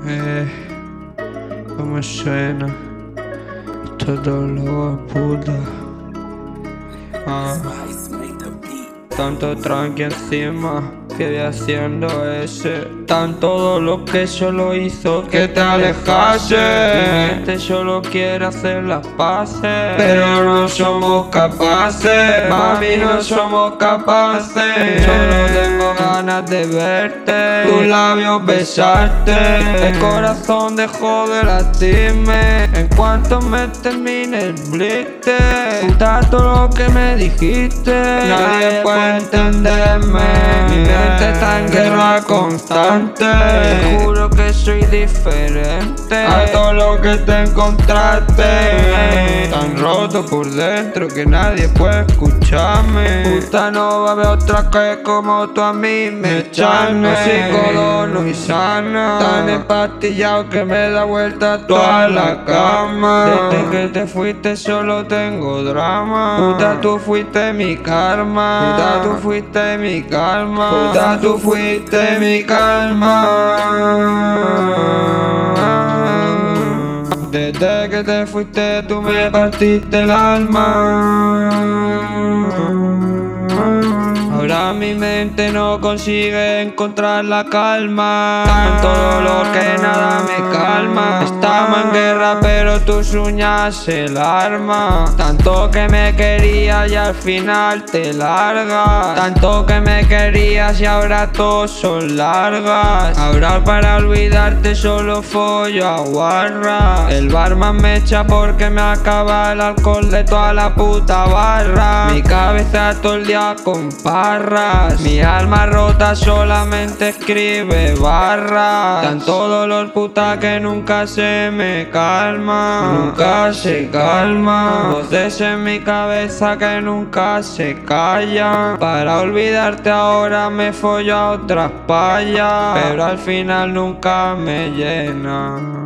Eh, ¿Cómo suena? Todo lo puta. Tanto tranqui encima que voy haciendo ese. Tanto dolor que solo hizo que te alejase. Mi mente solo quiere hacer las paces, pero no somos capaces. Mami, no somos capaces. Solo tengo ganas de verte, tus labios besarte. El corazón dejó de latirme en cuanto me termine el blister. Puta, todo lo que me dijiste, nadie puede entenderme. Mi mente está en guerra constante. Te juro que soy diferente a todo lo que te encontraste. Tan roto por dentro que nadie puede escucharme. Puta, no va a haber otra que como tú a mí me echarme. Psicodono y sana, tan empastillado que me da vuelta toda la cama. Desde que te fuiste solo tengo drama. Puta, tú fuiste mi karma. Puta, tú fuiste mi calma. Puta, tú fuiste mi calma. Desde que te fuiste tú me partiste el alma. Ahora mi mente no consigue encontrar la calma. Tanto dolor que nada me calma. Estamos en guerra pero tus uñas se arma. Tanto que me querías y al final te largas. Tanto que me querías y ahora todos son largas. Ahora para olvidarte solo follo a guarra. El barman me echa porque me acaba el alcohol de toda la puta barra. Mi cabeza todo el día con parras. Mi alma rota solamente escribe barras. Tanto dolor puta que nunca se me calma. Nunca se calma. Voces en mi cabeza que nunca se callan. Para olvidarte ahora me follo a otras payas, pero al final nunca me llena.